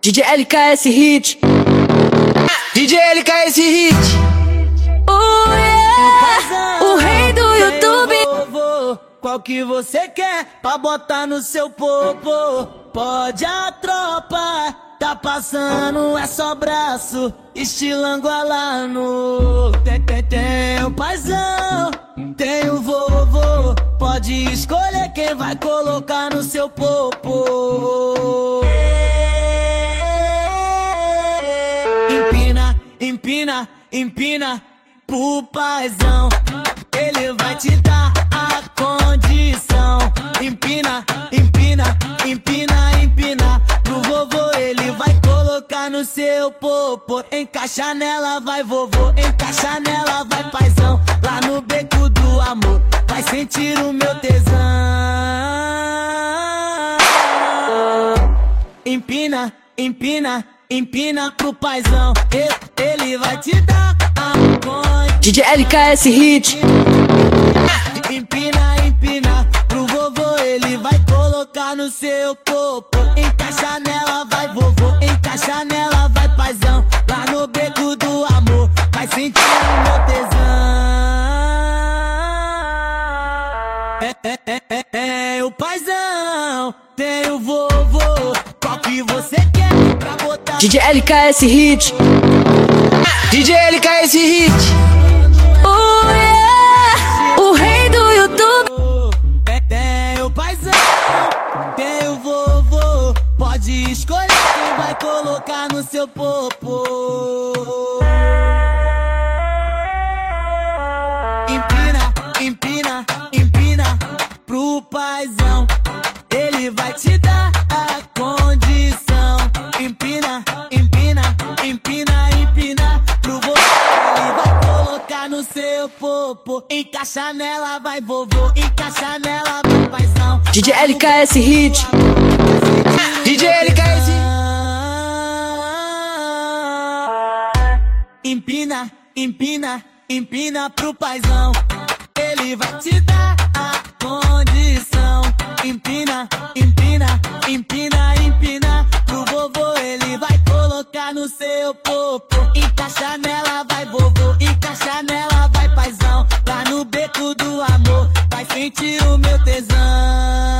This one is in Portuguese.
DJ LKS Hit. DJ LKS Hit. Oh yeah, o rei do YouTube. Qual que você quer pra botar no seu popo? Pode a tropa, tá passando, é só braço, estilando alano. Tem o paizão, tem o vovô, pode escolher quem vai colocar no seu popo. Empina, empina, empina pro paizão, ele vai te dar a condição. Empina, empina, empina, empina pro vovô, ele vai colocar no seu popo. Encaixa nela, vai vovô, encaixa nela, vai paizão. Lá no beco do amor, vai sentir o meu tesão. Empina, empina, empina pro paizão, ele vai te dar a condição. DJ LKS Hit. Empina, empina pro vovô, ele vai colocar no seu popo. Encaixa nela, vai vovô, encaixa nela, vai paizão. Lá no beco do amor, vai sentir o meu tesão. É o paizão, tem o vovô. Qual que você quer pra botar? DJ LKS Hit. DJ LKS Hit. Oh yeah, o rei do YouTube. Tem o paizão, tem o vovô, pode escolher quem vai colocar no seu popo. Empina, empina, empina pro paizão, ele vai te dar a condição. Empina, empina, empina, empina pro vovô, ele vai colocar no seu popo. Encaixa nela, vai vovô, encaixa nela, vai paizão. DJ LKS Hit. DJ LKS Hit. Empina, empina, empina pro paizão, ele vai te dar a condição. Empina, empina, empina, empina pro vovô, ele vai colocar no seu popo. Encaixa nela, vai vovô, encaixa nela, vai paizão. Lá no beco do amor, vai sentir o meu tesão. Empina, empina, empina pro paizão, ele vai te dar a condição. Empina, empina, empina pro vovô, ele vai colocar no seu popo. Encaixa nela, vai vovô, encaixa nela, vai paizão. Lá no beco do amor, vai sentir o meu tesão. Empina, empina, empina pro paizão, ele vai colocar no seu popo. Encaixa nela, vai vovô, encaixa nela, vai paizão. Lá no beco do amor, vai sentir o meu tesão.